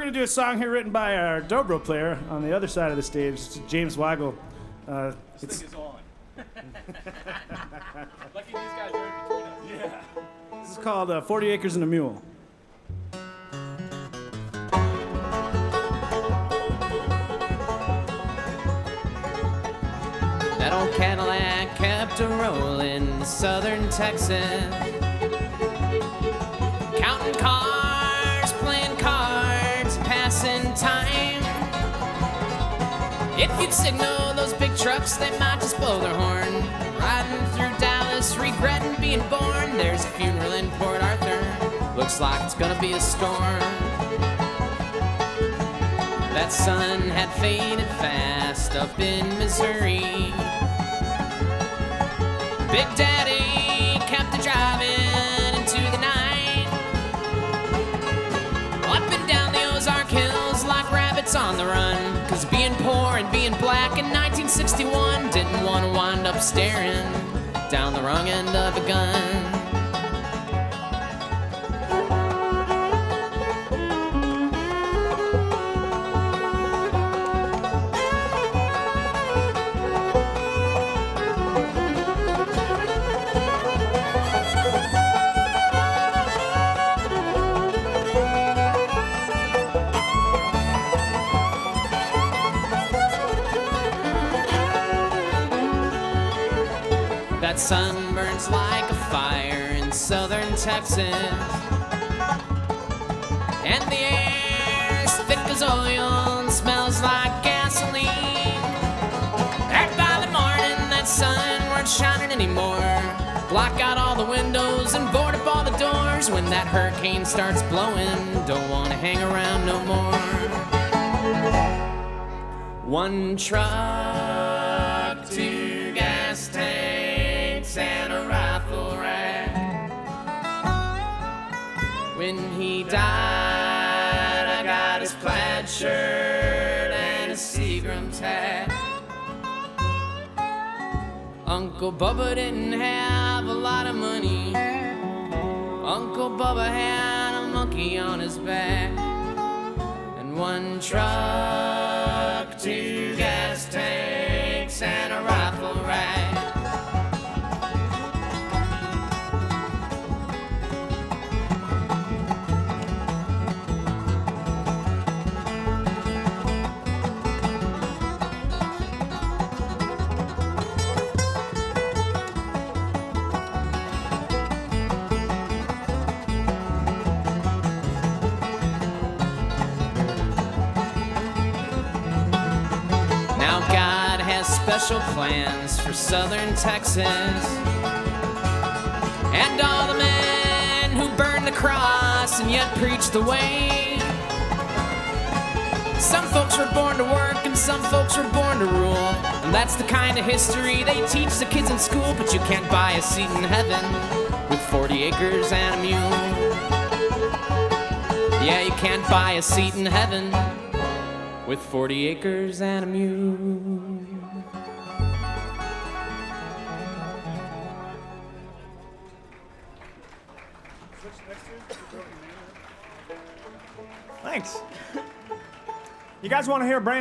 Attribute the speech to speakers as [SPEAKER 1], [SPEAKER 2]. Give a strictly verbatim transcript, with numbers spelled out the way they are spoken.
[SPEAKER 1] going to do a song here written by our dobro player on the other side of the stage, it's James Weigel. Uh,
[SPEAKER 2] this
[SPEAKER 1] it's
[SPEAKER 2] thing is on. Lucky these guys are in between us.
[SPEAKER 1] Yeah. This is called uh, forty Acres and a Mule.
[SPEAKER 3] That old Cadillac kept a rollin' in southern Texas, counting cars, playing cards, passing time. If you'd signal those big trucks, they might just blow their horn. Riding through Dallas, regretting being born. There's a funeral in Port Arthur, looks like it's gonna be a storm. That sun had faded fast up in Missouri. Big Daddy kept a driving into the night, up and down the Ozark Hills like rabbits on the run. Cause being poor and being black in nineteen sixty-one didn't want to wind up staring down the wrong end of a gun. That sun burns like a fire in southern Texas, and the air's thick as oil and smells like gasoline. Back by the morning, that sun weren't shining anymore. Block out all the windows and board up all the doors. When that hurricane starts blowing, don't wanna hang around no more. One truck, two gas tanks, and a rifle rack. When he died, I got his plaid shirt and his Seagram's hat. Uncle Bubba didn't have a lot of money. Uncle Bubba had a monkey on his back. And one truck, two gas tanks, and a rifle rack. Special plans for southern Texas, and all the men who burned the cross and yet preached the way. Some folks were born to work and some folks were born to rule, and that's the kind of history they teach the kids in school. But you can't buy a seat in heaven with forty acres and a mule. Yeah, you can't buy a seat in heaven with forty acres and a mule.
[SPEAKER 1] Thanks. You guys want to hear Brandon?